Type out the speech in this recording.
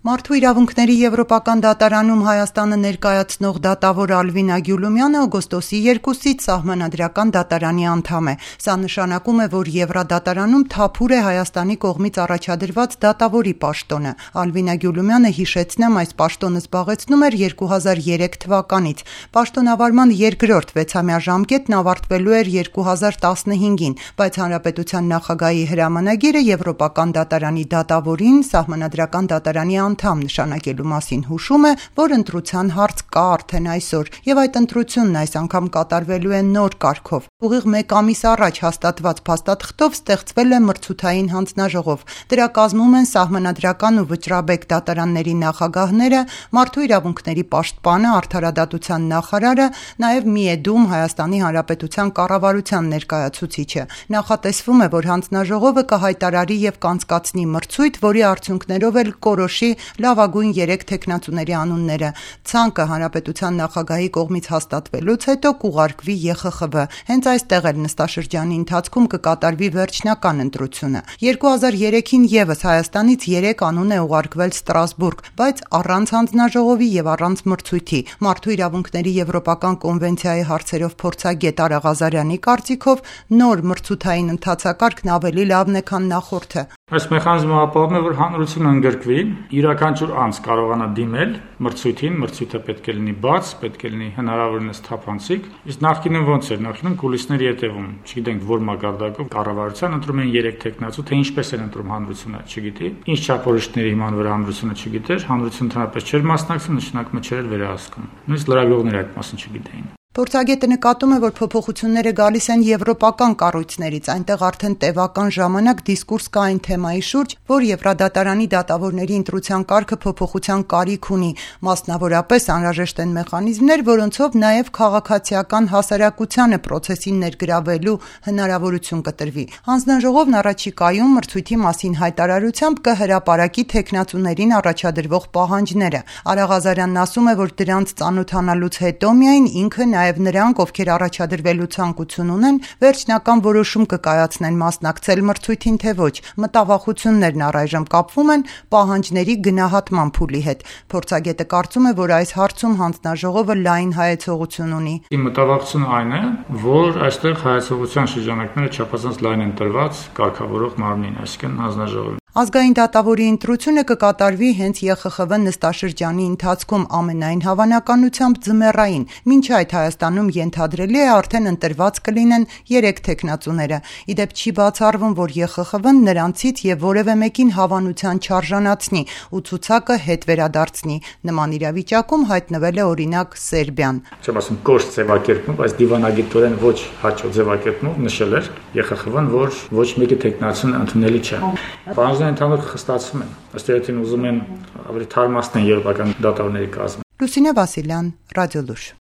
Մարդու իրավունքների եվրոպական դատարանում Հայաստանը ներկայացնող դատավոր Ալվինա Գյուլումյանը օգոստոսի 2-ից սահմանադրական դատարանի անդամ է։ Սա նշանակում է, որ Եվրադատարանում թափուր է Հայաստանի կողմից առաջադրված դատավորի պաշտոնը։ Ալվինա Գյուլումյանը, հիշեցնեմ, այս պաշտոնը զբաղեցնում էր 2003 թվականից։ Պաշտոնավարման երկրորդ 6-ամյա ժամկետն ավարտվելու էր 2015-ին, բայց Հանրապետության նախագահի հրամանագիրը Եվրոպական դատարանի դատավորին սահմանադրական դատարանի անդամ նշանակելու մասին հուշում է, որ ընտրության հարց կա արդեն այսօր, եւ այդ ընտրությունն այս անգամ կատարվելու է նոր կարգով։ Ուղիղ 1 ամիս առաջ հաստատված փաստաթղթով ստեղծվել է մրցութային հանձնաժողով։ Դրա կազմում են սահմանադրական ու վճռաբեկ դատարանների նախագահները, մարդու իրավունքների պաշտպանը, արդարադատության նախարարը, նաեւ Միեդում Հայաստանի Հանրապետության կառավարության ներկայացուցիչը։ Նախատեսվում է, որ հանձնաժողովը կհայտարարի եւ կանցկացնի մրցույթ, որի արդյունքներով էլ կորոշի լավագույն 3 թեկնածուների անունները։ Ցանկը հանրապետության նախագահի կողմից հաստատվելուց հետո կուղարկվի ԵԽԽՎ։ Հենց այստեղ էլ նստաշրջանի ընթացքում կկատարվի վերջնական ընտրությունը։ 2003-ին եւս Հայաստանից 3 անուն է ուղարկվել Ստրասբուրգ, բայց առանց հանձնաժողովի եւ առանց մրցույթի։ Մարդու իրավունքների եվրոպական կոնվենցիայի հարցերով փորձագետ Արա Ղազարյանի կարծիքով նոր մրցութային ընթացակարգն ավելի լավն է, քան նախորդը։ Այս մեխանիզմը ապահովում է, որ հանրությունը ընդգրկվի, յուրաքանչյուր անձ կարողանա դիմել մրցույթին, մրցույթը պետք է լինի բաց, պետք է լինի հնարավորինս թափանցիկ։ Իսկ նախկինում ոնց էր, նախկինում կուլիսների ետևում, չգիտենք որ մակարդակով կառավարության ընտրում են 3 թեկնածու, թե ինչպես են ընտրում հանրությունը, չգիտի։ Ինչ չափորոշիչների հիման վրա հանրությունը չգիտեր, հանրությունը ընդհանրապես չէր մասնակցում, նշանակում է չէր վերահսկում։ Նույնիսկ լրագրողները այդ մասին չգիտեին։ Փորձագետը նկատում է, որ փոփոխությունները գալիս են եվրոպական կառույցներից, այնտեղ արդեն տևական ժամանակ դիսկուրս կա այն թեմայի շուրջ, որ Եվրադատարանի դատավորների ընտրության կարգը փոփոխության կարիք ունի, մասնավորապես անհրաժեշտ են մեխանիզմներ, որոնցով նաև քաղաքացիական հասարակությանը պրոցեսին ներգրավելու հնարավորություն կտրվի։ Հանձնաժողովն առաջիկայում մրցույթի մասին հայտարարությամբ կհրապարակի թեկնածուներին առաջադրվող պահանջները։ Արա Ղազարյանն ասում է, որ դրանց ծանոթանալուց հետո միայն ինքը նաև նրանք, ովքեր առաջադրվելու ցանկություն ունեն, վերջնական որոշում կկայացնեն մասնակցել մրցույթին թե ոչ։ Մտավախություններն առայժմ կապվում են պահանջների գնահատման փուլի հետ։ Փորձագետը կարծում է, որ այս հարցում հանձնաժողովը լայն հայեցողություն ունի։ Իմ մտավախությունը այն է, որ այստեղ հայեցողության շրջանակները չափազանց լայն են տրված կարգավորող մարմնին, այսինքն հանձնաժողովին։ Ազգային դատավորի ընտրությունը կկատարվի հենց ԵԽԽՎ նստաշրջանի ընթացքում ամենայն հավանականությամբ ձմեռային։ Մինչ այդ Հայաստանում ենթադրելի է արդեն ընտրված կլինեն 3 թեկնածուները։ Իդեպ չի բացառվում, որ ԵԽԽՎ-ն նրանցից եւ որևէ մեկին հավանության չարժանացնի ու ցուցակը հետ վերադարձնի։ Նման իրավիճակում հայտնվել է օրինակ Սերբիան։ Չեմ ասում կոշտ ձևակերպում, բայց դիվանագիտորեն ոչ հաճո ձևակերպումով նշել էր ԵԽԽՎ-ն, որ ոչ մեկի թեկնածուն ընդունելի չէ։ Ընդհանուր խստացում են, ըստ էության ուզում են ավելի թարմացնել եվրոպական դատավորների կազմը։ Լուսինե Վասիլյան, Ռադիոլուր։